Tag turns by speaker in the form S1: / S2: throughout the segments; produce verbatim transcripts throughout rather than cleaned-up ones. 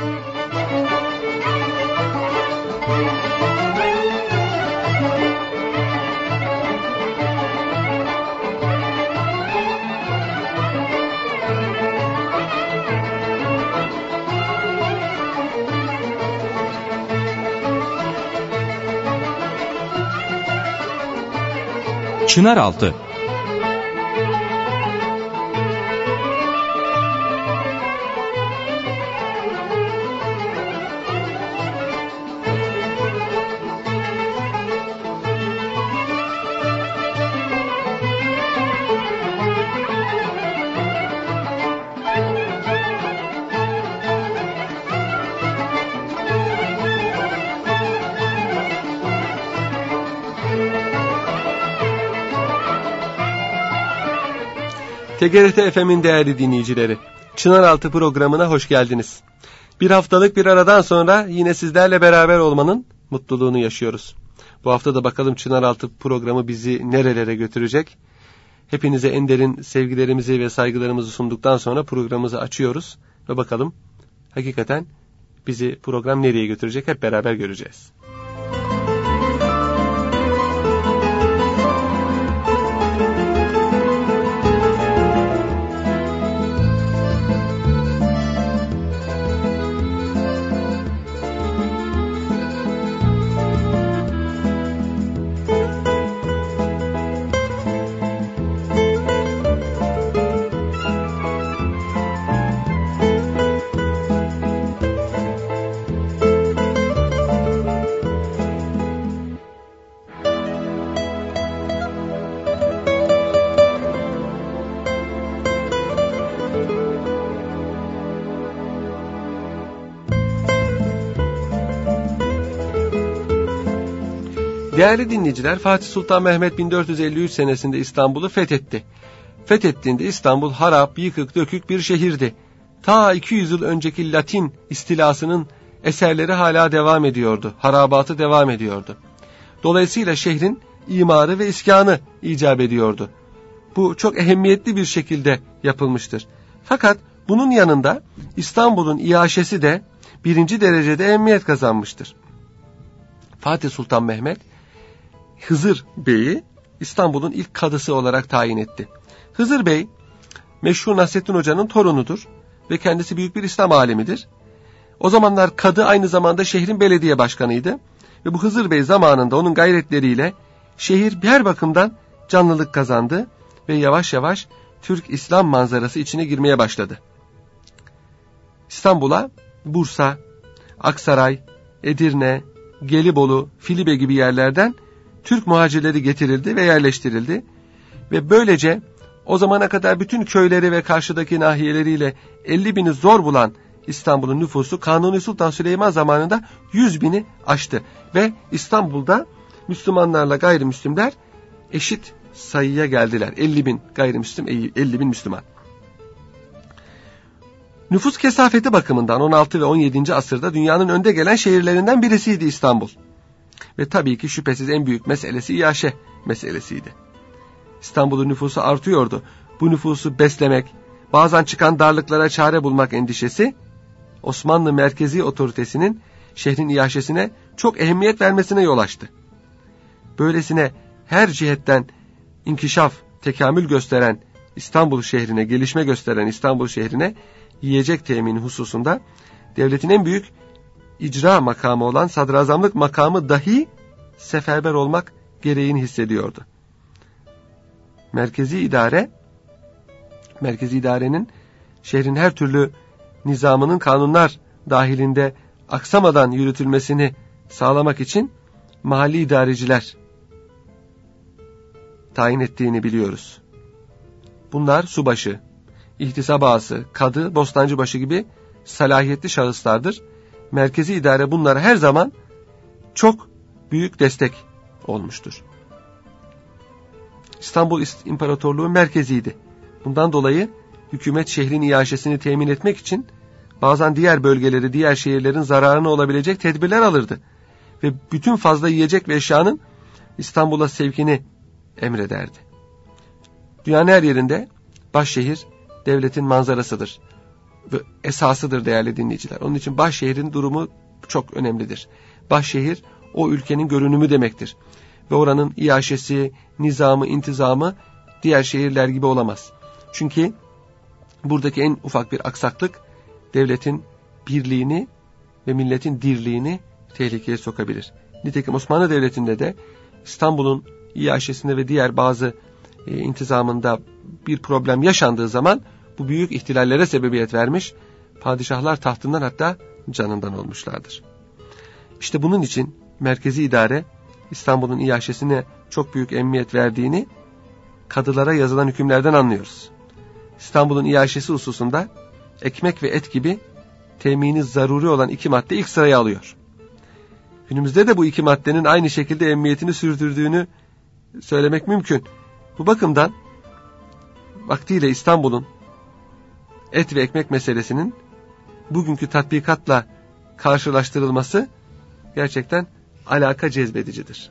S1: Çınaraltı.
S2: T G R T F M'in değerli dinleyicileri, Çınaraltı programına hoş geldiniz. Bir haftalık bir aradan sonra yine sizlerle beraber olmanın mutluluğunu yaşıyoruz. Bu hafta da bakalım Çınaraltı programı bizi nerelere götürecek? Hepinize en derin sevgilerimizi ve saygılarımızı sunduktan sonra programımızı açıyoruz ve bakalım hakikaten bizi program nereye götürecek hep beraber göreceğiz. Değerli dinleyiciler, Fatih Sultan Mehmet bin dört yüz elli üç senesinde İstanbul'u fethetti. Fethettiğinde İstanbul harap, yıkık, dökük bir şehirdi. Ta iki yüz yıl önceki Latin istilasının eserleri hala devam ediyordu. Harabatı devam ediyordu. Dolayısıyla şehrin imarı ve iskanı icap ediyordu. Bu çok ehemmiyetli bir şekilde yapılmıştır. Fakat bunun yanında İstanbul'un iaşesi de birinci derecede ehemmiyet kazanmıştır. Fatih Sultan Mehmet, Hızır Bey'i İstanbul'un ilk kadısı olarak tayin etti. Hızır Bey, meşhur Nasrettin Hoca'nın torunudur ve kendisi büyük bir İslam alimidir. O zamanlar kadı aynı zamanda şehrin belediye başkanıydı ve bu Hızır Bey zamanında onun gayretleriyle şehir her bakımdan canlılık kazandı ve yavaş yavaş Türk İslam manzarası içine girmeye başladı. İstanbul'a Bursa, Aksaray, Edirne, Gelibolu, Filibe gibi yerlerden Türk muhacirleri getirildi ve yerleştirildi. Ve böylece o zamana kadar bütün köyleri ve karşıdaki nahiyeleriyle elli bini zor bulan İstanbul'un nüfusu Kanuni Sultan Süleyman zamanında yüz bini aştı. Ve İstanbul'da Müslümanlarla gayrimüslimler eşit sayıya geldiler. elli bin gayrimüslim, elli bin Müslüman. Nüfus kesafeti bakımından on altı ve on yedinci asırda dünyanın önde gelen şehirlerinden birisiydi İstanbul. Ve tabii ki şüphesiz en büyük meselesi iaşe meselesiydi. İstanbul'un nüfusu artıyordu. Bu nüfusu beslemek, bazen çıkan darlıklara çare bulmak endişesi, Osmanlı merkezi otoritesinin şehrin iaşesine çok ehemmiyet vermesine yol açtı. Böylesine her cihetten inkişaf, tekamül gösteren İstanbul şehrine, gelişme gösteren İstanbul şehrine yiyecek temini hususunda devletin en büyük icra makamı olan sadrazamlık makamı dahi seferber olmak gereğini hissediyordu. Merkezi idare, merkezi idarenin şehrin her türlü nizamının kanunlar dahilinde aksamadan yürütülmesini sağlamak için mahalli idareciler tayin ettiğini biliyoruz. Bunlar subaşı, ihtisap ağası, kadı, bostancıbaşı gibi salahiyetli şahıslardır. Merkezi idare bunlara her zaman çok büyük destek olmuştur. İstanbul İmparatorluğu merkeziydi. Bundan dolayı hükümet şehrin iaşesini temin etmek için bazen diğer bölgeleri, diğer şehirlerin zararına olabilecek tedbirler alırdı. Ve bütün fazla yiyecek ve eşyanın İstanbul'a sevkini emrederdi. Dünyanın her yerinde başşehir devletin manzarasıdır. ve esasıdır değerli dinleyiciler. Onun için başşehrin durumu çok önemlidir. Başşehir o ülkenin görünümü demektir. Ve oranın iaşesi, nizamı, intizamı diğer şehirler gibi olamaz. Çünkü buradaki en ufak bir aksaklık devletin birliğini ve milletin dirliğini tehlikeye sokabilir. Nitekim Osmanlı Devleti'nde de İstanbul'un iaşesinde ve diğer bazı e, intizamında bir problem yaşandığı zaman bu büyük ihtilallere sebebiyet vermiş, padişahlar tahtından hatta canından olmuşlardır. İşte bunun için merkezi idare İstanbul'un iaşesine çok büyük emniyet verdiğini kadılara yazılan hükümlerden anlıyoruz. İstanbul'un iaşesi hususunda ekmek ve et gibi temini zaruri olan iki madde ilk sıraya alıyor. Günümüzde de bu iki maddenin aynı şekilde emniyetini sürdürdüğünü söylemek mümkün. Bu bakımdan vaktiyle İstanbul'un et ve ekmek meselesinin bugünkü tatbikatla karşılaştırılması gerçekten alaka cezbedicidir.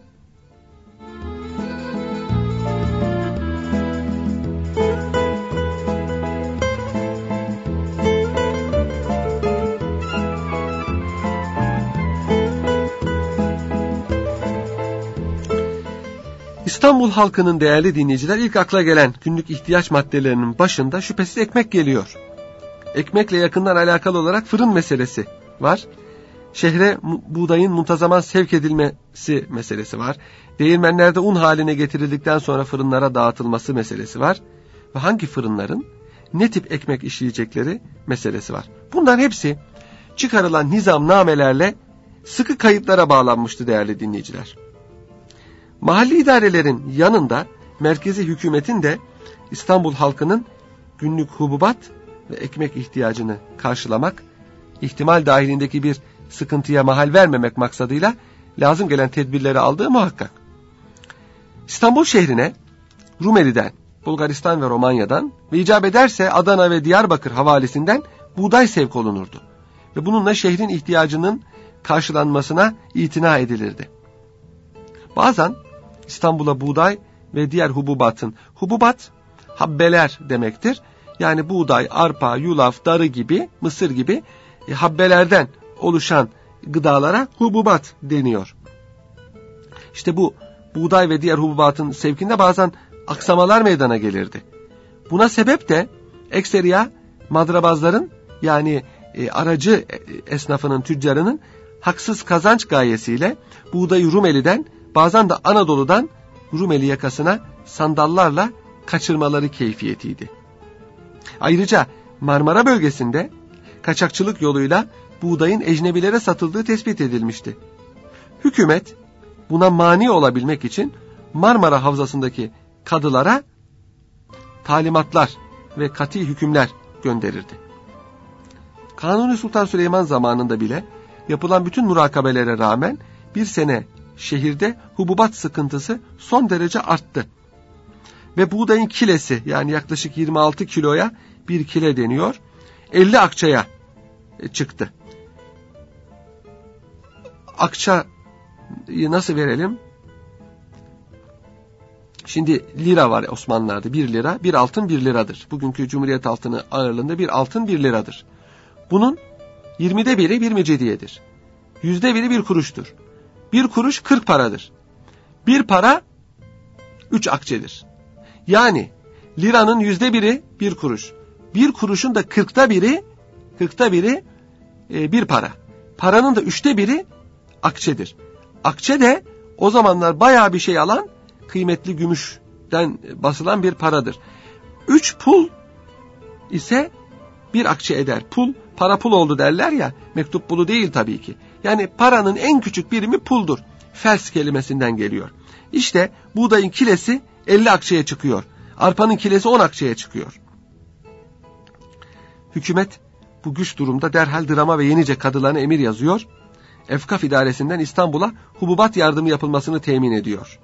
S2: İstanbul halkının değerli dinleyiciler ilk akla gelen günlük ihtiyaç maddelerinin başında şüphesiz ekmek geliyor. Ekmekle yakından alakalı olarak fırın meselesi var. Şehre buğdayın muntazaman sevk edilmesi meselesi var. Değirmenlerde un haline getirildikten sonra fırınlara dağıtılması meselesi var. Ve hangi fırınların ne tip ekmek işleyecekleri meselesi var. Bunların hepsi çıkarılan nizamnamelerle sıkı kayıtlara bağlanmıştı değerli dinleyiciler. Mahalli idarelerin yanında merkezi hükümetin de İstanbul halkının günlük hububat ve ekmek ihtiyacını karşılamak, ihtimal dahilindeki bir sıkıntıya mahal vermemek maksadıyla lazım gelen tedbirleri aldığı muhakkak. İstanbul şehrine Rumeli'den, Bulgaristan ve Romanya'dan ve icap ederse Adana ve Diyarbakır havalesinden buğday sevk olunurdu. Ve bununla şehrin ihtiyacının karşılanmasına itina edilirdi. Bazen İstanbul'a buğday ve diğer hububatın, hububat habbeler demektir. Yani buğday, arpa, yulaf, darı gibi, mısır gibi e, habbelerden oluşan gıdalara hububat deniyor. İşte bu buğday ve diğer hububatın sevkinde bazen aksamalar meydana gelirdi. Buna sebep de ekseriya madrabazların yani e, aracı esnafının, tüccarının haksız kazanç gayesiyle buğdayı Rumeli'den, bazen de Anadolu'dan Rumeli yakasına sandallarla kaçırmaları keyfiyetiydi. Ayrıca Marmara bölgesinde kaçakçılık yoluyla buğdayın ecnebilere satıldığı tespit edilmişti. Hükümet buna mani olabilmek için Marmara Havzası'ndaki kadılara talimatlar ve kati hükümler gönderirdi. Kanuni Sultan Süleyman zamanında bile yapılan bütün murakabelere rağmen bir sene şehirde hububat sıkıntısı son derece arttı. Ve buğdayın kilesi, yani yaklaşık yirmi altı kiloya bir kile deniyor, elli akçaya çıktı. Akçayı nasıl verelim? Şimdi lira var Osmanlılar'da, bir lira, bir altın bir liradır. Bugünkü Cumhuriyet altını ağırlığında bir altın bir liradır. Bunun yirmide biri bir mecidiyedir. Yüzde biri bir kuruştur. Bir kuruş kırk paradır. Bir para üç akçedir. Yani liranın yüzde biri bir kuruş. Bir kuruşun da kırkta biri, kırkta biri e, bir para. Paranın da üçte biri akçedir. Akçe de o zamanlar bayağı bir şey alan, kıymetli gümüşten basılan bir paradır. Üç pul ise bir akçe eder. Pul, para pul oldu derler ya, mektup pulu değil tabii ki. Yani paranın en küçük birimi puldur. Fels kelimesinden geliyor. İşte buğdayın kilesi elli akçeye çıkıyor. Arpanın kilesi on akçeye çıkıyor. Hükümet bu güç durumda derhal Drama ve Yenice kadılarına emir yazıyor. Efkaf idaresinden İstanbul'a hububat yardımı yapılmasını temin ediyor.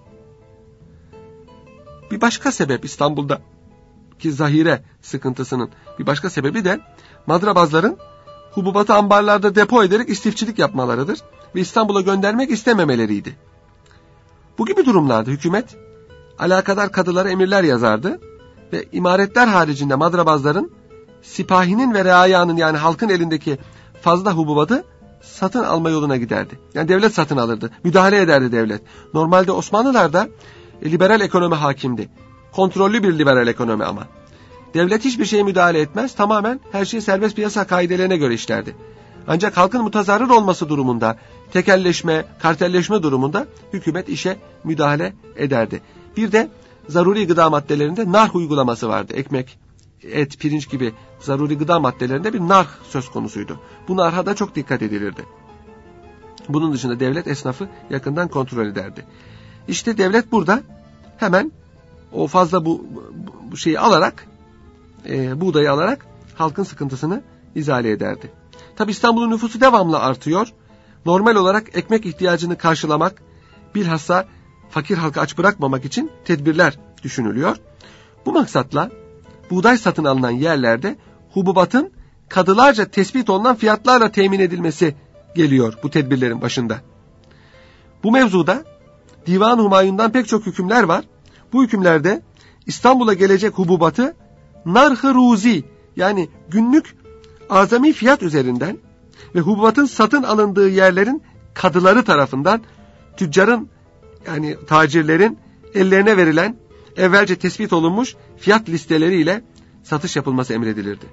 S2: Bir başka sebep İstanbul'daki zahire sıkıntısının bir başka sebebi de madrabazların hububatı ambarlarda depo ederek istifçilik yapmalarıdır ve İstanbul'a göndermek istememeleriydi. Bu gibi durumlarda hükümet alakadar kadılara emirler yazardı ve imaretler haricinde madrabazların sipahinin ve reayanın yani halkın elindeki fazla hububatı satın alma yoluna giderdi. Yani devlet satın alırdı. Müdahale ederdi devlet. Normalde Osmanlılar'da e, liberal ekonomi hakimdi. Kontrollü bir liberal ekonomi ama. Devlet hiçbir şeye müdahale etmez. Tamamen her şeyi serbest piyasa kaidelerine göre işlerdi. Ancak halkın mutazarrır olması durumunda, tekelleşme, kartelleşme durumunda hükümet işe müdahale ederdi. Bir de zaruri gıda maddelerinde narh uygulaması vardı. Ekmek, et, pirinç gibi zaruri gıda maddelerinde bir narh söz konusuydu. Bu narha da çok dikkat edilirdi. Bunun dışında devlet esnafı yakından kontrol ederdi. İşte devlet burada hemen o fazla bu, bu şeyi alarak, e, buğdayı alarak halkın sıkıntısını izale ederdi. Tabi İstanbul'un nüfusu devamlı artıyor. Normal olarak ekmek ihtiyacını karşılamak, bilhassa fakir halkı aç bırakmamak için tedbirler düşünülüyor. Bu maksatla buğday satın alınan yerlerde hububatın kadılarca tespit olunan fiyatlarla temin edilmesi geliyor bu tedbirlerin başında. Bu mevzuda Divan-ı Humayun'dan pek çok hükümler var. Bu hükümlerde İstanbul'a gelecek hububatı narh-ı ruzi yani günlük azami fiyat üzerinden ve hububatın satın alındığı yerlerin kadıları tarafından tüccarın yani tacirlerin ellerine verilen evvelce tespit olunmuş fiyat listeleriyle satış yapılması emredilirdi.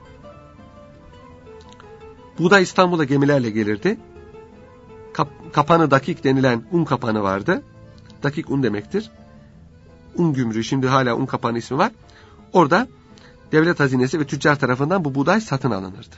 S2: Buğday İstanbul'a gemilerle gelirdi. Kap, kapanı dakik denilen un kapanı vardı. Dakik un demektir. Un gümrüğü, şimdi hala un kapanı ismi var. Orada devlet hazinesi ve tüccar tarafından bu buğday satın alınırdı.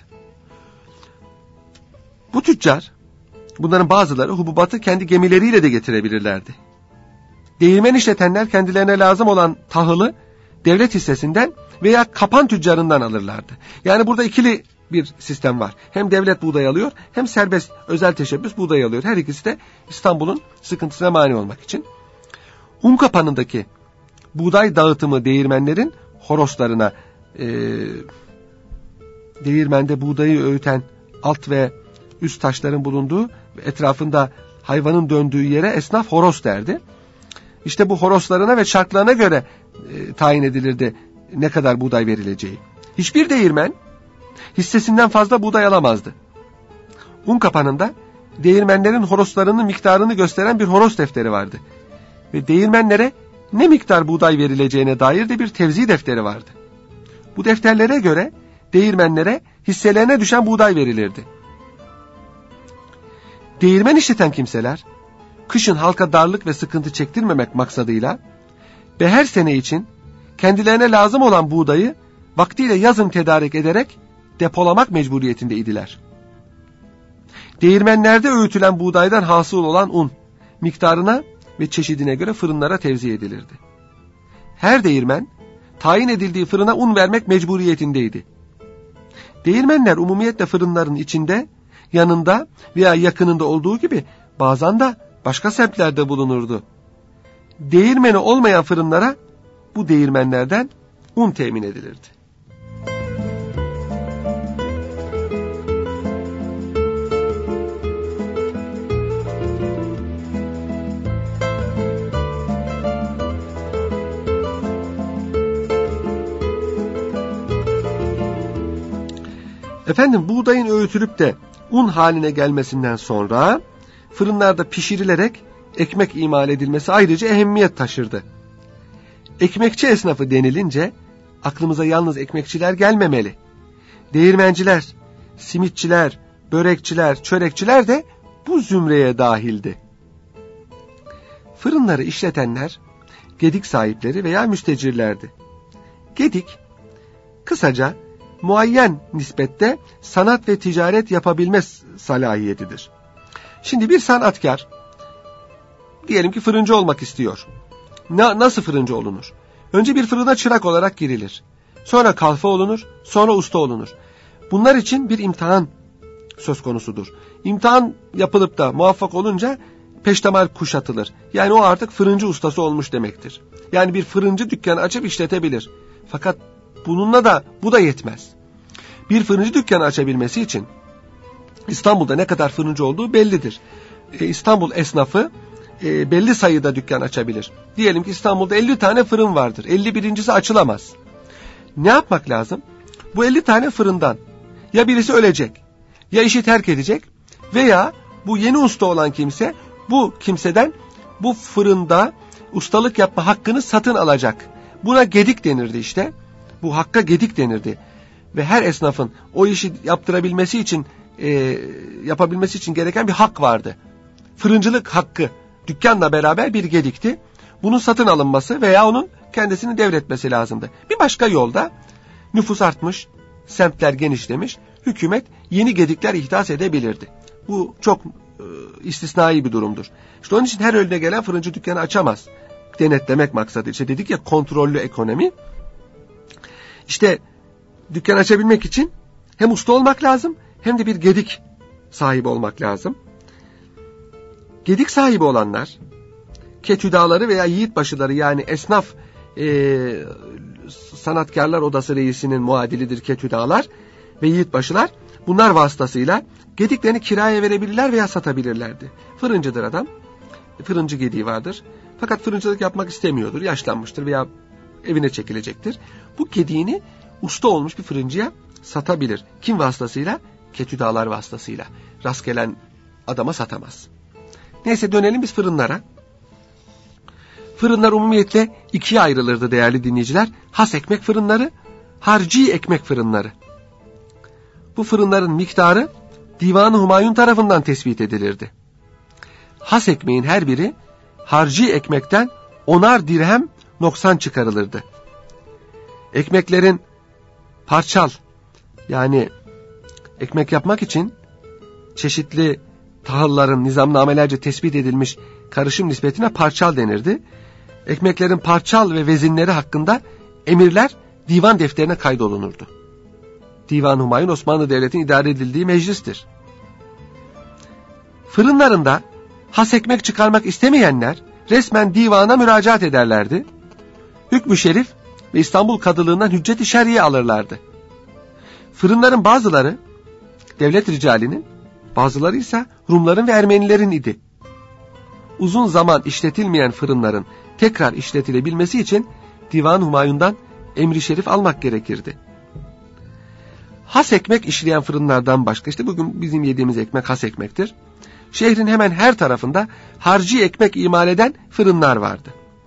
S2: Bu tüccar, bunların bazıları hububatı kendi gemileriyle de getirebilirlerdi. Değirmen işletenler kendilerine lazım olan tahılı devlet hissesinden veya kapan tüccarından alırlardı. Yani burada ikili bir sistem var. Hem devlet buğday alıyor hem serbest özel teşebbüs buğday alıyor. Her ikisi de İstanbul'un sıkıntısına mani olmak için. Un kapanındaki buğday dağıtımı değirmenlerin horoslarına, e, değirmende buğdayı öğüten alt ve üst taşların bulunduğu ve etrafında hayvanın döndüğü yere esnaf horos derdi. İşte bu horoslarına ve şartlarına göre e, tayin edilirdi ne kadar buğday verileceği. Hiçbir değirmen hissesinden fazla buğday alamazdı. Un kapanında değirmenlerin horoslarının miktarını gösteren bir horos defteri vardı. Ve değirmenlere ne miktar buğday verileceğine dair de bir tevzi defteri vardı. Bu defterlere göre değirmenlere hisselerine düşen buğday verilirdi. Değirmen işleten kimseler, kışın halka darlık ve sıkıntı çektirmemek maksadıyla ve her sene için kendilerine lazım olan buğdayı vaktiyle yazın tedarik ederek depolamak mecburiyetindeydiler. Değirmenlerde öğütülen buğdaydan hasıl olan un, miktarına ve çeşidine göre fırınlara tevzi edilirdi. Her değirmen, tayin edildiği fırına un vermek mecburiyetindeydi. Değirmenler umumiyetle fırınların içinde, yanında veya yakınında olduğu gibi bazen de başka semtlerde bulunurdu. Değirmeni olmayan fırınlara bu değirmenlerden un temin edilirdi. Efendim buğdayın öğütülüp de un haline gelmesinden sonra fırınlarda pişirilerek ekmek imal edilmesi ayrıca ehemmiyet taşırdı. Ekmekçi esnafı denilince aklımıza yalnız ekmekçiler gelmemeli. Değirmenciler, simitçiler, börekçiler, çörekçiler de bu zümreye dahildi. Fırınları işletenler gedik sahipleri veya müstecirlerdi. Gedik, kısaca muayyen nispette sanat ve ticaret yapabilme salahiyetidir. Şimdi bir sanatkar, diyelim ki fırıncı olmak istiyor. Na, nasıl fırıncı olunur? Önce bir fırına çırak olarak girilir. Sonra kalfa olunur, sonra usta olunur. Bunlar için bir imtihan söz konusudur. İmtihan yapılıp da muvaffak olunca peştemal kuşatılır. Yani o artık fırıncı ustası olmuş demektir. Yani bir fırıncı dükkanı açıp işletebilir. Fakat bununla da bu da yetmez. Bir fırıncı dükkanı açabilmesi için İstanbul'da ne kadar fırıncı olduğu bellidir. Ee, İstanbul esnafı e, belli sayıda dükkan açabilir. Diyelim ki İstanbul'da elli tane fırın vardır. elli birincisi açılamaz. Ne yapmak lazım? Bu elli tane fırından ya birisi ölecek, ya işi terk edecek veya bu yeni usta olan kimse bu kimseden bu fırında ustalık yapma hakkını satın alacak. Buna gedik denirdi işte. Bu hakka gedik denirdi. Ve her esnafın o işi yaptırabilmesi için, e, yapabilmesi için gereken bir hak vardı. Fırıncılık hakkı dükkanla beraber bir gedikti. Bunun satın alınması veya onun kendisini devretmesi lazımdı. Bir başka yolda nüfus artmış, semtler genişlemiş, hükümet yeni gedikler ihdas edebilirdi. Bu çok e, istisnai bir durumdur. İşte onun için her önüne gelen fırıncı dükkanı açamaz. Denetlemek maksadı. İşte dedik ya, kontrollü ekonomi. İşte dükkan açabilmek için hem usta olmak lazım hem de bir gedik sahibi olmak lazım. Gedik sahibi olanlar, ketüdaları veya yiğitbaşıları, yani esnaf e, sanatkarlar odası reisinin muadilidir ketüdalar ve yiğitbaşılar. Bunlar vasıtasıyla gediklerini kiraya verebilirler veya satabilirlerdi. Fırıncıdır adam, fırıncı gediği vardır. Fakat fırıncılık yapmak istemiyordur, yaşlanmıştır veya evine çekilecektir. Bu gediğini usta olmuş bir fırıncıya satabilir. Kim vasıtasıyla? Ketüdalar vasıtasıyla. Rast gelen adama satamaz. Neyse, dönelim biz fırınlara. Fırınlar umumiyetle ikiye ayrılırdı değerli dinleyiciler. Has ekmek fırınları, harci ekmek fırınları. Bu fırınların miktarı Divan-ı Humayun tarafından tespit edilirdi. Has ekmeğin her biri harci ekmekten onar dirhem noksan çıkarılırdı. Ekmeklerin parçal, yani ekmek yapmak için çeşitli tahılların nizamnamelerce tespit edilmiş karışım nispetine parçal denirdi. Ekmeklerin parçal ve vezinleri hakkında emirler divan defterine kaydolunurdu. Divan-ı Humayun Osmanlı Devleti'nin idare edildiği meclistir. Fırınlarında has ekmek çıkarmak istemeyenler resmen divana müracaat ederlerdi. Hükmü şerif ve İstanbul Kadılığından hüccet-i şer'iye alırlardı. Fırınların bazıları devlet ricalinin, bazıları ise Rumların ve Ermenilerin idi. Uzun zaman işletilmeyen fırınların tekrar işletilebilmesi için Divan-ı Humayun'dan emri şerif almak gerekirdi. Has ekmek işleyen fırınlardan başka, işte bugün bizim yediğimiz ekmek has ekmektir. Şehrin hemen her tarafında harci ekmek imal eden fırınlar vardı.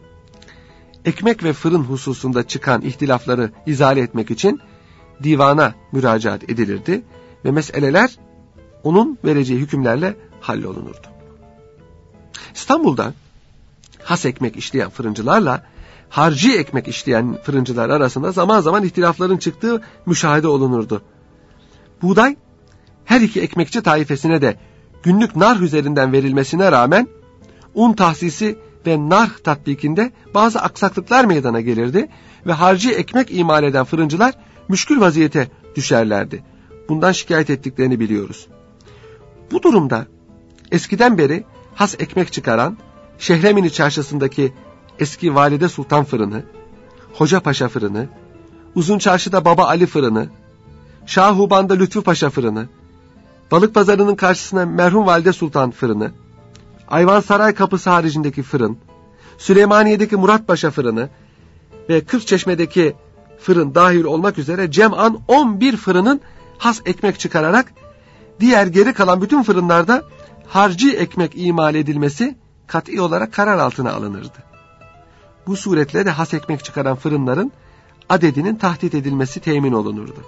S2: Ekmek ve fırın hususunda çıkan ihtilafları izale etmek için divana müracaat edilirdi ve meseleler onun vereceği hükümlerle hallolunurdu. İstanbul'da has ekmek işleyen fırıncılarla harci ekmek işleyen fırıncılar arasında zaman zaman ihtilafların çıktığı müşahede olunurdu. Buğday her iki ekmekçi taifesine de günlük narh üzerinden verilmesine rağmen un tahsisi ve narh tatbikinde bazı aksaklıklar meydana gelirdi ve harci ekmek imal eden fırıncılar müşkül vaziyete düşerlerdi. Bundan şikayet ettiklerini biliyoruz. Bu durumda eskiden beri has ekmek çıkaran Şehremini Çarşısı'ndaki eski Valide Sultan Fırını, Hoca Paşa Fırını, Uzun Çarşı'da Baba Ali Fırını, Şahuban'da Lütfü Paşa Fırını, Balıkpazarı'nın karşısına Merhum Valide Sultan Fırını, Ayvansaray Kapısı haricindeki fırın, Süleymaniye'deki Murat Paşa Fırını ve Kırkçeşme'deki fırın dahil olmak üzere cem'an on bir fırının has ekmek çıkararak diğer geri kalan bütün fırınlarda harci ekmek imal edilmesi kat'i olarak karar altına alınırdı. Bu suretle de has ekmek çıkaran fırınların adedinin tahdit edilmesi temin olunurdu.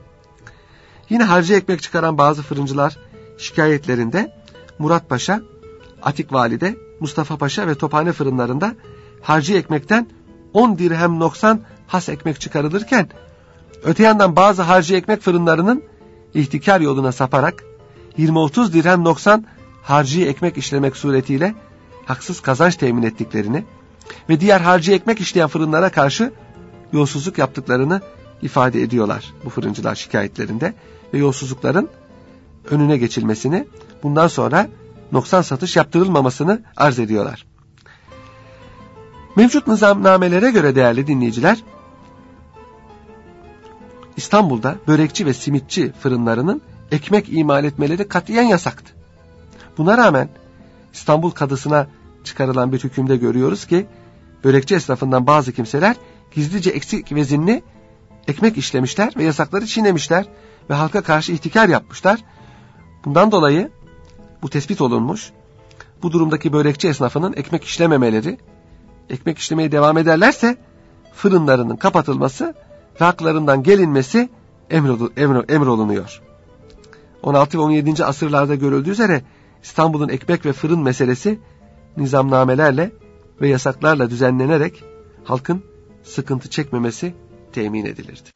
S2: Yine harci ekmek çıkaran bazı fırıncılar şikayetlerinde Murat Paşa, Atik Valide, Mustafa Paşa ve Tophane fırınlarında harci ekmekten on dirhem noksan has ekmek çıkarılırken, öte yandan bazı harci ekmek fırınlarının ihtikar yoluna saparak yirmi otuz dirhem noksan harci ekmek işlemek suretiyle haksız kazanç temin ettiklerini ve diğer harci ekmek işleyen fırınlara karşı yolsuzluk yaptıklarını ifade ediyorlar bu fırıncılar şikayetlerinde ve yolsuzlukların önüne geçilmesini, bundan sonra noksan satış yaptırılmamasını arz ediyorlar. Mevcut nizamnamelere göre değerli dinleyiciler, İstanbul'da börekçi ve simitçi fırınlarının ekmek imal etmeleri katiyen yasaktı. Buna rağmen İstanbul Kadısı'na çıkarılan bir hükümde görüyoruz ki börekçi esnafından bazı kimseler gizlice eksik vezinli ekmek işlemişler ve yasakları çiğnemişler ve halka karşı ihtikar yapmışlar. Bundan dolayı bu tespit olunmuş. Bu durumdaki börekçi esnafının ekmek işlememeleri, ekmek işlemeye devam ederlerse fırınlarının kapatılması ve haklarından gelinmesi emrolunuyor. on altı ve on yedinci asırlarda görüldüğü üzere İstanbul'un ekmek ve fırın meselesi nizamnamelerle ve yasaklarla düzenlenerek halkın sıkıntı çekmemesi temin edilirdi.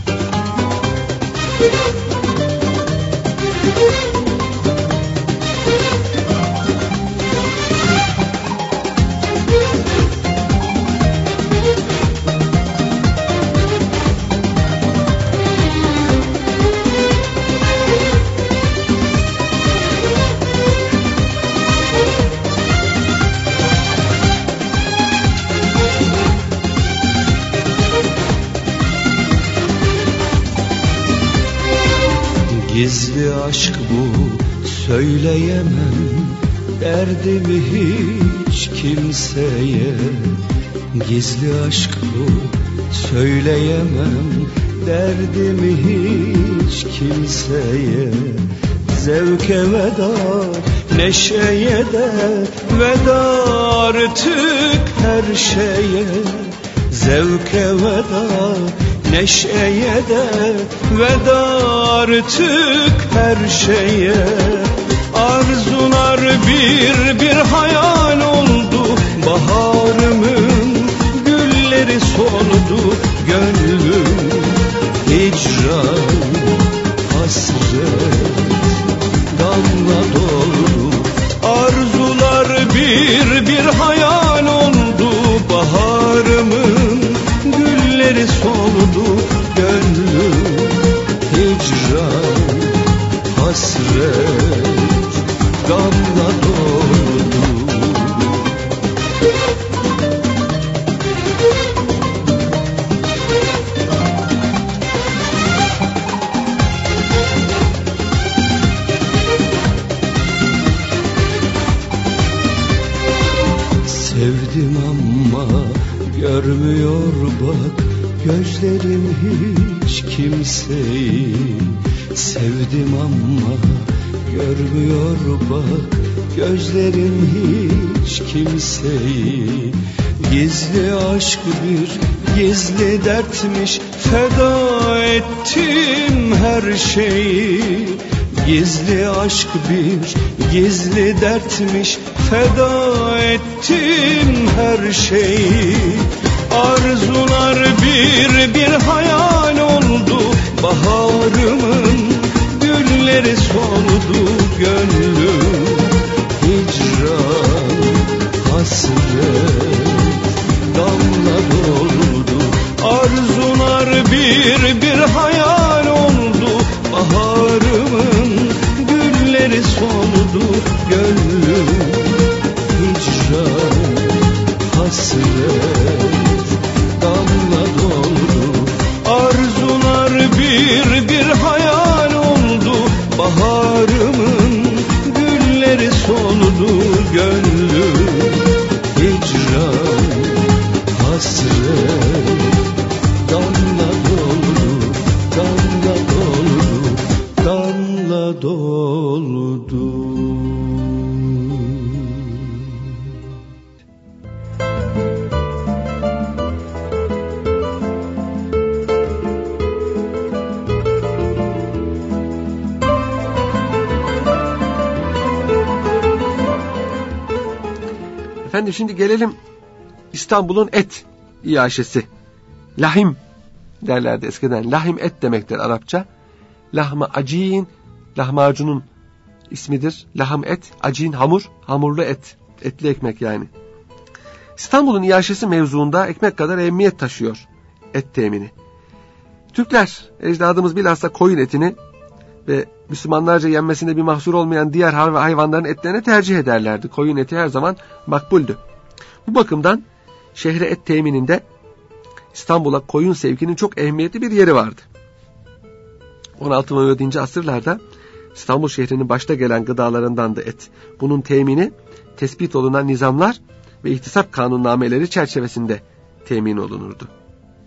S3: Gizli aşk bu, söyleyemem derdimi hiç kimseye. Gizli aşk bu, söyleyemem derdimi hiç kimseye. Zevke veda, neşeye de veda artık her şeye. Zevke veda, neşeye de veda artık her şeye. Arzular bir bir hayal oldu, baharımın gülleri soldu. Gönlüm hicran, hasret damla doldu. Arzular bir bir hayal oldu, baharımın gülleri soldu. Gönlüm hicran, hasret gamla doldu. Sevdim ama görmüyor bak gözlerim hiç kimseyi. Sevdim ama görmüyor bak gözlerim hiç kimseyi. Gizli aşk bir gizli dertmiş, feda ettim her şeyi. Gizli aşk bir gizli dertmiş, feda ettim her şeyi. Arzular bir bir hayal oldu, baharımın gülleri soldu. Gönlüm hicran, hasret damla doldu. Arzular bir bir hayal oldu, baharımın gülleri soldu. Gönlüm hicran, hasret damla doldu. Arzular bir bir hayal oldu, baharımın gülleri soldu. Gönlüm hicran, hasret damla doldu, damla doldu, damla doldu.
S2: Efendim şimdi gelelim İstanbul'un et iaşesi. Lahim derlerdi eskiden. Lahim et demektir Arapça. Lahma acin, lahmacunun ismidir. Lahım et, acin hamur, hamurlu et. Etli ekmek yani. İstanbul'un iaşesi mevzuunda ekmek kadar ehemmiyet taşıyor et temini. Türkler, ecdadımız bilhassa koyun etini ve Müslümanlarca yenmesinde bir mahsur olmayan diğer hayvanların etlerine tercih ederlerdi. Koyun eti her zaman makbuldü. Bu bakımdan şehre et temininde İstanbul'a koyun sevkinin çok ehemmiyetli bir yeri vardı. on altı ve on yedinci asırlarda İstanbul şehrinin başta gelen gıdalarındandı et. Bunun temini tespit olunan nizamlar ve ihtisap kanunnameleri çerçevesinde temin olunurdu.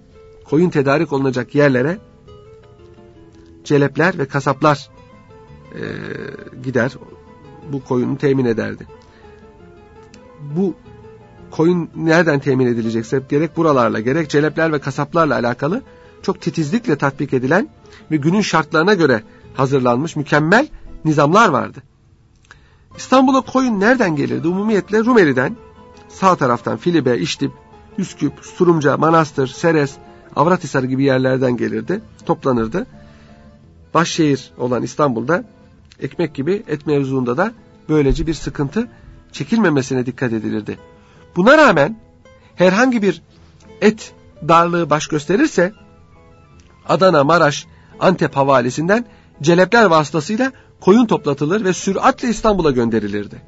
S2: koyun tedarik olunacak yerlere celepler ve kasaplar e, gider. Bu koyunu temin ederdi. Bu koyun nereden temin edilecekse gerek buralarla gerek celepler ve kasaplarla alakalı çok titizlikle tatbik edilen ve günün şartlarına göre hazırlanmış mükemmel nizamlar vardı. İstanbul'a koyun nereden gelirdi? Umumiyetle Rumeli'den, sağ taraftan Filibe, İştip, Üsküp, Surumca, Manastır, Seres, Avrathisar gibi yerlerden gelirdi, toplanırdı. Başşehir olan İstanbul'da ekmek gibi et mevzuunda da böylece bir sıkıntı çekilmemesine dikkat edilirdi. Buna rağmen herhangi bir et darlığı baş gösterirse Adana, Maraş, Antep havalisinden celepler vasıtasıyla koyun toplatılır ve süratle İstanbul'a gönderilirdi.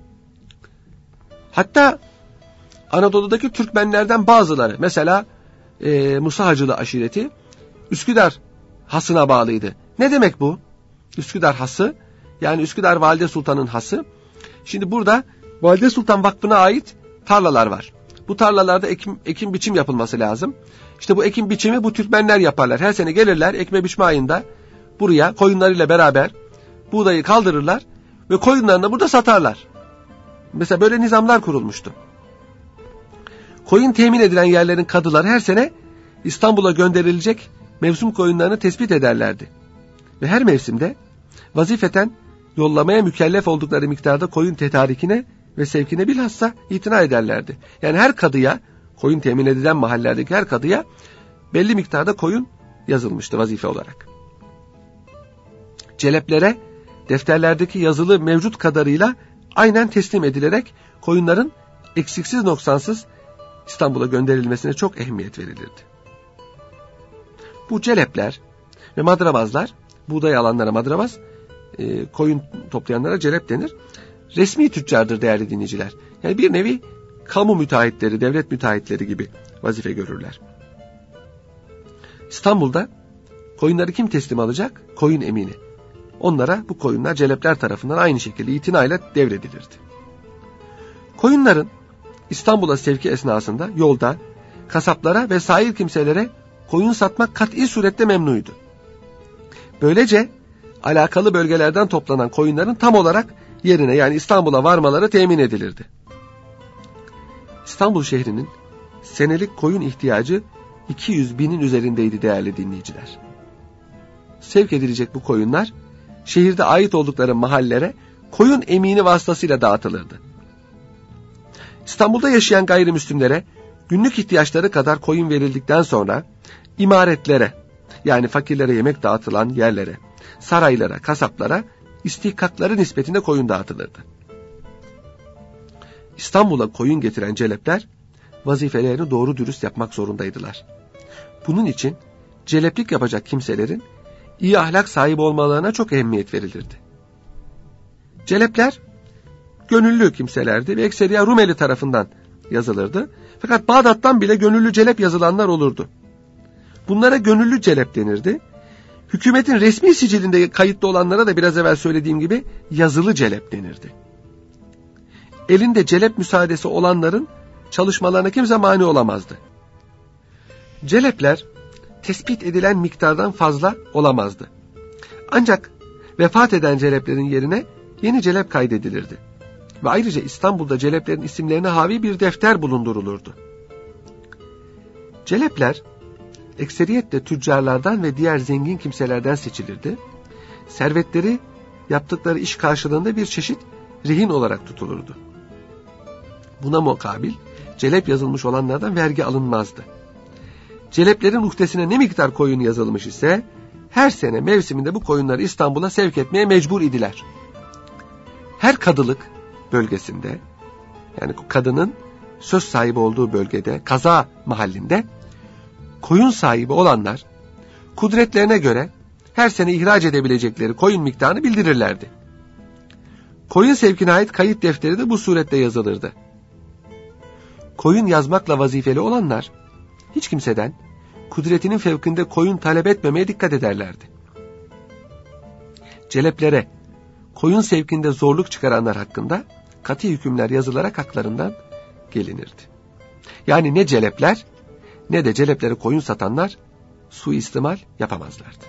S2: Hatta Anadolu'daki Türkmenlerden bazıları, mesela e, Musa Hacılı aşireti Üsküdar hasına bağlıydı. Ne demek bu? Üsküdar hası, yani Üsküdar Valide Sultan'ın hası. Şimdi burada Valide Sultan Vakfı'na ait tarlalar var. Bu tarlalarda ekim, ekim biçim yapılması lazım. İşte bu ekim biçimi bu Türkmenler yaparlar. Her sene gelirler ekme biçme ayında buraya koyunlarıyla beraber buğdayı kaldırırlar ve koyunlarını da burada satarlar. Mesela böyle nizamlar kurulmuştu. Koyun temin edilen yerlerin kadıları her sene İstanbul'a gönderilecek mevsim koyunlarını tespit ederlerdi. Ve her mevsimde vazifeten yollamaya mükellef oldukları miktarda koyun tedarikine ve sevkine bilhassa itina ederlerdi. Yani her kadıya, koyun temin edilen mahallelerdeki her kadıya belli miktarda koyun yazılmıştı vazife olarak. Celeplere defterlerdeki yazılı mevcut kadarıyla aynen teslim edilerek koyunların eksiksiz noksansız İstanbul'a gönderilmesine çok ehemmiyet verilirdi. Bu celepler ve madrabazlar, buğday alanlara madrabaz, e, koyun toplayanlara celep denir. Resmi tüccardır değerli dinleyiciler. Yani bir nevi kamu müteahhitleri, devlet müteahhitleri gibi vazife görürler. İstanbul'da koyunları kim teslim alacak? Koyun emini. Onlara bu koyunlar celepler tarafından aynı şekilde itinayla devredilirdi. Koyunların İstanbul'a sevki esnasında yolda kasaplara ve sair kimselere koyun satmak kat'i surette memnuydu. Böylece alakalı bölgelerden toplanan koyunların tam olarak yerine, yani İstanbul'a varmaları temin edilirdi. İstanbul şehrinin senelik koyun ihtiyacı iki yüz binin üzerindeydi değerli dinleyiciler. Sevk edilecek bu koyunlar şehirde ait oldukları mahallelere koyun emini vasıtasıyla dağıtılırdı. İstanbul'da yaşayan gayrimüslimlere günlük ihtiyaçları kadar koyun verildikten sonra imaretlere, yani fakirlere yemek dağıtılan yerlere, saraylara, kasaplara istihkakları nispetinde koyun dağıtılırdı. İstanbul'a koyun getiren celepler vazifelerini doğru dürüst yapmak zorundaydılar. Bunun için celeplik yapacak kimselerin iyi ahlak sahibi olmalarına çok ehemmiyet verilirdi. Celepler gönüllü kimselerdi ve ekseriya Rumeli tarafından yazılırdı. Fakat Bağdat'tan bile gönüllü celep yazılanlar olurdu. Bunlara gönüllü celep denirdi. Hükümetin resmi sicilinde kayıtlı olanlara da biraz evvel söylediğim gibi yazılı celep denirdi. Elinde celep müsaadesi olanların çalışmalarına kimse mani olamazdı. Celepler tespit edilen miktardan fazla olamazdı. Ancak vefat eden celeplerin yerine yeni celep kaydedilirdi. Ve ayrıca İstanbul'da celeplerin isimlerine havi bir defter bulundurulurdu. Celepler ekseriyetle tüccarlardan ve diğer zengin kimselerden seçilirdi. Servetleri yaptıkları iş karşılığında bir çeşit rehin olarak tutulurdu. Buna mukabil celep yazılmış olanlardan vergi alınmazdı. Celeplerin uhdesine ne miktar koyun yazılmış ise her sene mevsiminde bu koyunları İstanbul'a sevk etmeye mecbur idiler. Her kadılık bölgesinde, yani kadının söz sahibi olduğu bölgede, kaza mahallinde koyun sahibi olanlar kudretlerine göre her sene ihraç edebilecekleri koyun miktarını bildirirlerdi. Koyun sevkine ait kayıt defteri de bu surette yazılırdı. Koyun yazmakla vazifeli olanlar hiç kimseden kudretinin fevkinde koyun talep etmemeye dikkat ederlerdi. Celeplere koyun sevkinde zorluk çıkaranlar hakkında katı hükümler yazılarak haklarından gelinirdi. Yani ne celepler ne de celeplere koyun satanlar suistimal yapamazlardı.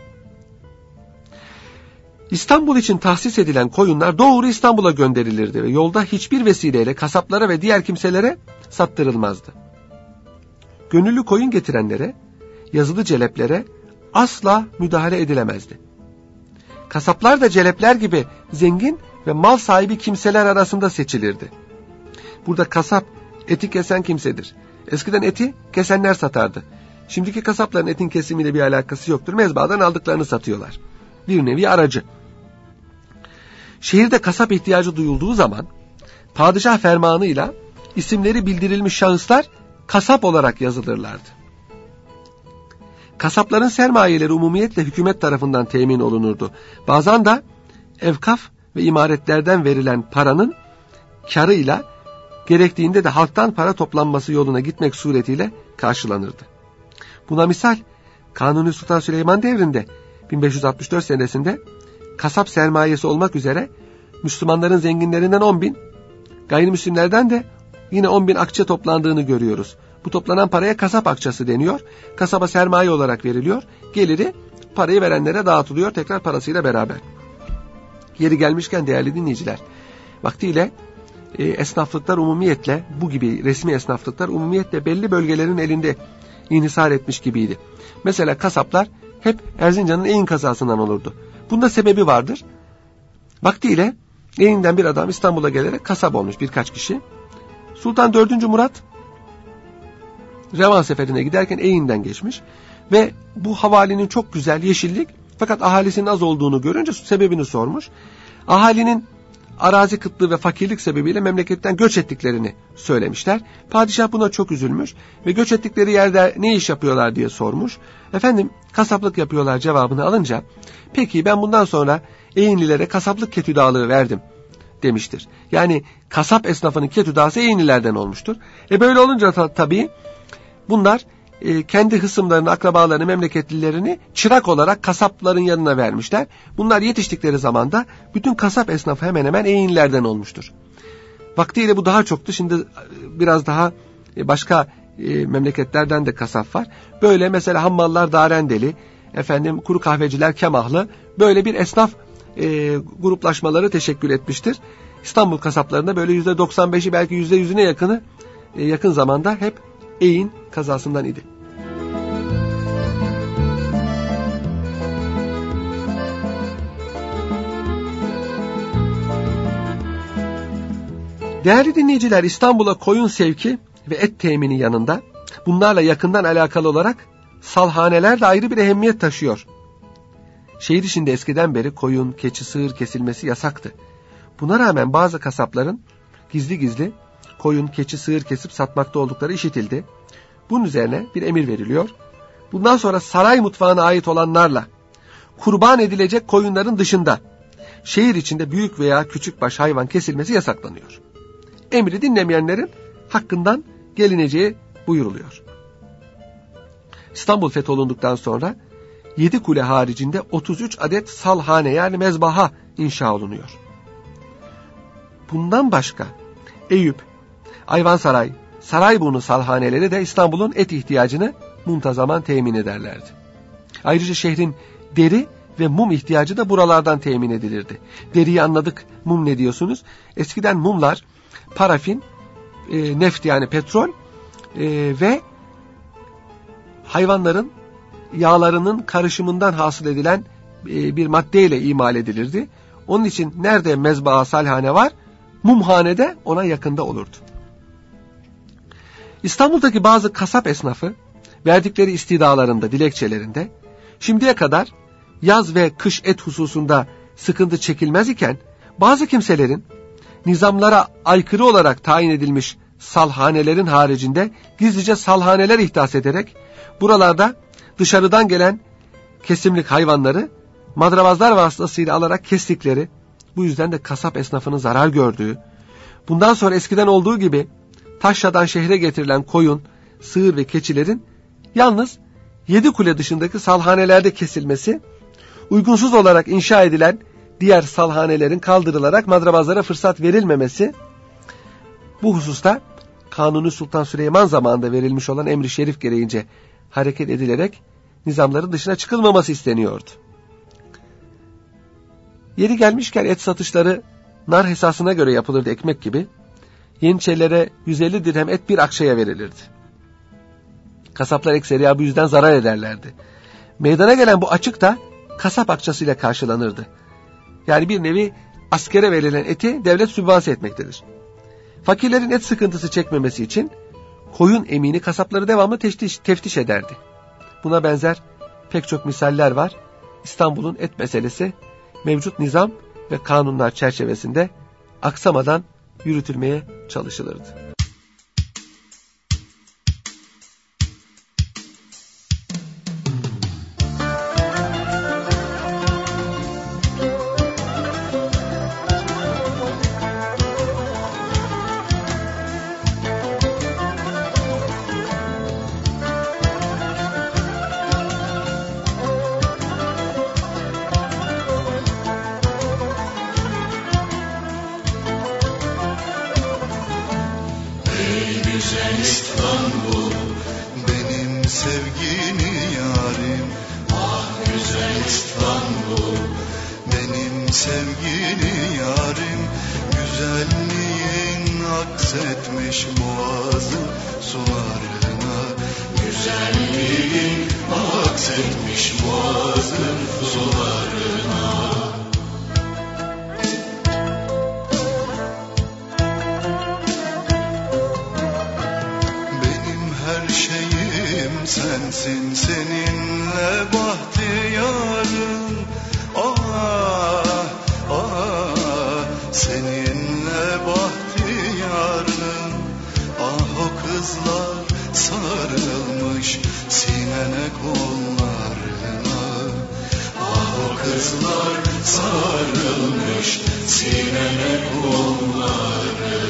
S2: İstanbul için tahsis edilen koyunlar doğru İstanbul'a gönderilirdi ve yolda hiçbir vesileyle kasaplara ve diğer kimselere sattırılmazdı. Gönüllü koyun getirenlere, yazılı celeplere asla müdahale edilemezdi. Kasaplar da celepler gibi zengin ve mal sahibi kimseler arasında seçilirdi. Burada kasap eti kesen kimsedir. Eskiden eti kesenler satardı. Şimdiki kasapların etin kesimiyle bir alakası yoktur. Mezbahadan aldıklarını satıyorlar. Bir nevi aracı. Şehirde kasap ihtiyacı duyulduğu zaman padişah fermanıyla isimleri bildirilmiş şahıslar kasap olarak yazılırlardı. Kasapların sermayeleri umumiyetle hükümet tarafından temin olunurdu. Bazen de evkaf ve imaretlerden verilen paranın karıyla gerektiğinde de halktan para toplanması yoluna gitmek suretiyle karşılanırdı. Buna misal Kanuni Sultan Süleyman devrinde bin beş yüz altmış dört senesinde kasap sermayesi olmak üzere Müslümanların zenginlerinden on bin, gayrimüslimlerden de yine on bin akçe toplandığını görüyoruz. Bu toplanan paraya kasap akçası deniyor. Kasaba sermaye olarak veriliyor. Geliri parayı verenlere dağıtılıyor tekrar parasıyla beraber. Yeri gelmişken değerli dinleyiciler, vaktiyle e, esnaflıklar umumiyetle, bu gibi resmi esnaflıklar umumiyetle belli bölgelerin elinde inhisar etmiş gibiydi. Mesela kasaplar hep Erzincan'ın Eğin kazasından olurdu. Bunda sebebi vardır. Vaktiyle Eğin'den bir adam İstanbul'a gelerek kasap olmuş birkaç kişi. Sultan dördüncü Murat Revan seferine giderken Eğin'den geçmiş ve bu havalinin çok güzel yeşillik fakat ahalisinin az olduğunu görünce sebebini sormuş. Ahalinin arazi kıtlığı ve fakirlik sebebiyle memleketten göç ettiklerini söylemişler. Padişah buna çok üzülmüş ve göç ettikleri yerde ne iş yapıyorlar diye sormuş. Efendim kasaplık yapıyorlar cevabını alınca peki ben bundan sonra Eğinlilere kasaplık ketüdağlığı verdim demiştir. Yani kasap esnafının ketüdası Eğinlilerden olmuştur. E böyle olunca ta- tabii bunlar e, kendi hısımlarını, akrabalarını, memleketlilerini çırak olarak kasapların yanına vermişler. Bunlar yetiştikleri zaman da bütün kasap esnafı hemen hemen Eğinlilerden olmuştur. Vaktiyle bu daha çoktu. Şimdi biraz daha başka e, memleketlerden de kasap var. Böyle mesela Hammallar Darendeli, efendim kuru kahveciler Kemahlı, böyle bir esnaf e, gruplaşmaları teşekkül etmiştir. İstanbul kasaplarında böyle yüzde doksan beşi belki yüzde yüzüne yakını e, yakın zamanda hep Eğin kazasından idi. Değerli dinleyiciler, İstanbul'a koyun sevki ve et temini yanında bunlarla yakından alakalı olarak salhaneler de ayrı bir ehemmiyet taşıyor. Şehir içinde eskiden beri koyun, keçi, sığır kesilmesi yasaktı. Buna rağmen bazı kasapların gizli gizli koyun, keçi, sığır kesip satmakta oldukları işitildi. Bunun üzerine bir emir veriliyor. Bundan sonra saray mutfağına ait olanlarla kurban edilecek koyunların dışında şehir içinde büyük veya küçükbaş hayvan kesilmesi yasaklanıyor. Emri dinlemeyenlerin hakkından gelineceği buyuruluyor. İstanbul fetholunduktan sonra yedi kule haricinde otuz üç adet salhane yani mezbaha inşa olunuyor. Bundan başka Eyüp, Ayvansaray, Sarayburnu salhaneleri de İstanbul'un et ihtiyacını muntazaman temin ederlerdi. Ayrıca şehrin deri ve mum ihtiyacı da buralardan temin edilirdi. Deriyi anladık, mum ne diyorsunuz? Eskiden mumlar parafin, e, neft yani petrol e, ve hayvanların yağlarının karışımından hasıl edilen e, bir maddeyle imal edilirdi. Onun için nerede mezbaha, salhane var, mumhanede ona yakında olurdu. İstanbul'daki bazı kasap esnafı verdikleri istidalarında, dilekçelerinde şimdiye kadar yaz ve kış et hususunda sıkıntı çekilmez iken bazı kimselerin nizamlara aykırı olarak tayin edilmiş salhanelerin haricinde gizlice salhaneler ihdas ederek buralarda dışarıdan gelen kesimlik hayvanları madravazlar vasıtasıyla alarak kestikleri, bu yüzden de kasap esnafının zarar gördüğü, bundan sonra eskiden olduğu gibi Taşra'dan şehre getirilen koyun, sığır ve keçilerin yalnız yedi kule dışındaki salhanelerde kesilmesi, uygunsuz olarak inşa edilen diğer salhanelerin kaldırılarak madravazlara fırsat verilmemesi, bu hususta Kanuni Sultan Süleyman zamanında verilmiş olan emri şerif gereğince hareket edilerek nizamların dışına çıkılmaması isteniyordu. Yeri gelmişken et satışları nar hesasına göre yapılırdı ekmek gibi. Yeniçerilere yüz elli dirhem et bir akçeye verilirdi. Kasaplar ekseriya bu yüzden zarar ederlerdi. Meydana gelen bu açık da kasap akçasıyla karşılanırdı. Yani bir nevi askere verilen eti devlet sübvanse etmektedir. Fakirlerin et sıkıntısı çekmemesi için koyun emini kasapları devamlı teftiş, teftiş ederdi. Buna benzer pek çok misaller var. İstanbul'un et meselesi mevcut nizam ve kanunlar çerçevesinde aksamadan yürütülmeye çalışılırdı.
S3: İstanbul, benim sevgili yarim. Ah güzel İstanbul, benim sevgili yarim. Güzelliğin aksetmiş boğazın sularına. Güzelliğin aksetmiş boğazın sularına. Sensin, seninle bahtiyarım. Ah, ah, seninle bahtiyarım. Ah o kızlar sarılmış sinene kollarına. Ah o kızlar sarılmış sinene kollarına.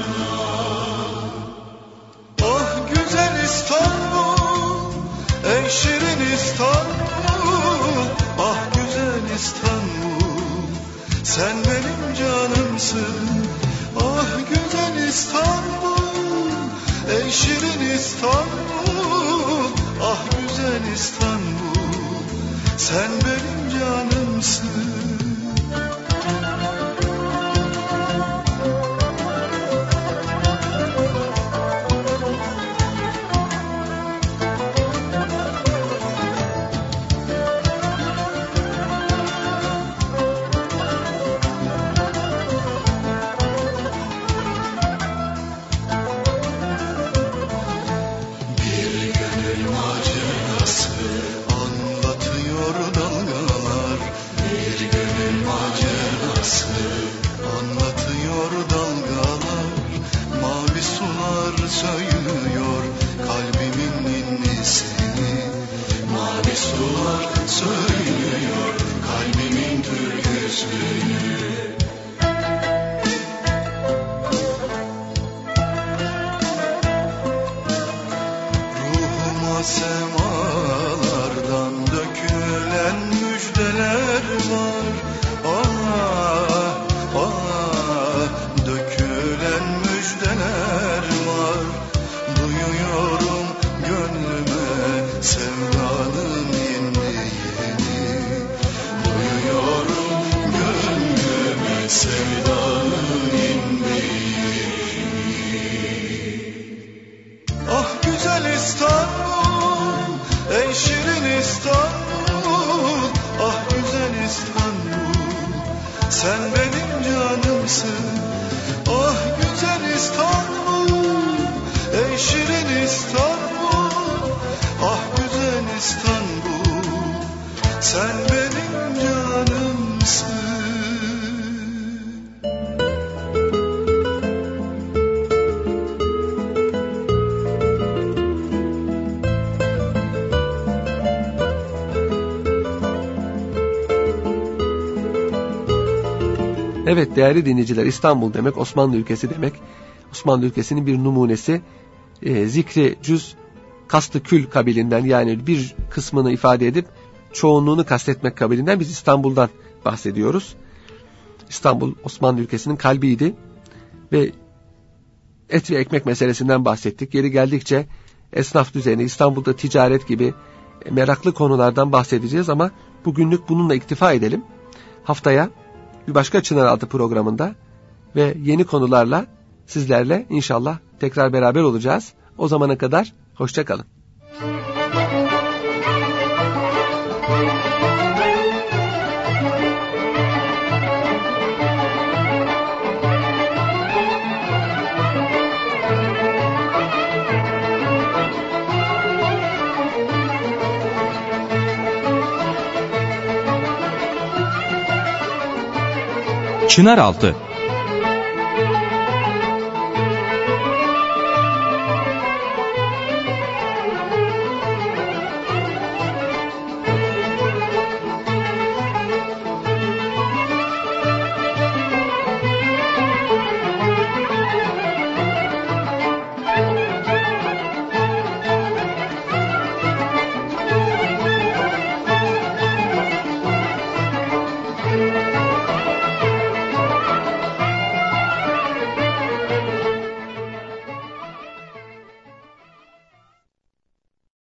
S3: Ah güzel İstanbul, ey şirin İstanbul, ah güzel İstanbul, sen benim canımsın. Ah güzel İstanbul, ey şirin İstanbul, ah güzel İstanbul, sen benim canımsın. Söylüyor kalbimin ninnisini. Mavi sular söylüyor kalbimin türküsünü. Ruhuma semalardan dökülen müjdeler var. Ah, ah, dökülen müjdeler var. Duyuyorum gönlüme sevdanın indiğini. Duyuyorum gönlüme sevdanın indiğini. Ah güzel İstanbul, ey şirin İstanbul, ah güzel İstanbul, sen benim canımsın. Ah güzel İstanbul, ey şirin İstanbul, ah güzel İstanbul, sen benim canımsın.
S2: Evet değerli dinleyiciler, İstanbul demek Osmanlı ülkesi demek. Osmanlı ülkesinin bir numunesi. E, zikri cüz kastı kül kabilinden, yani bir kısmını ifade edip çoğunluğunu kastetmek kabilinden biz İstanbul'dan bahsediyoruz. İstanbul Osmanlı ülkesinin kalbiydi ve et ve ekmek meselesinden bahsettik. Yeri geldikçe esnaf düzeni, İstanbul'da ticaret gibi meraklı konulardan bahsedeceğiz ama bugünlük bununla iktifa edelim. Haftaya bir başka Çınaraltı programında ve yeni konularla sizlerle inşallah tekrar beraber olacağız. O zamana kadar hoşça kalın.
S1: Çınaraltı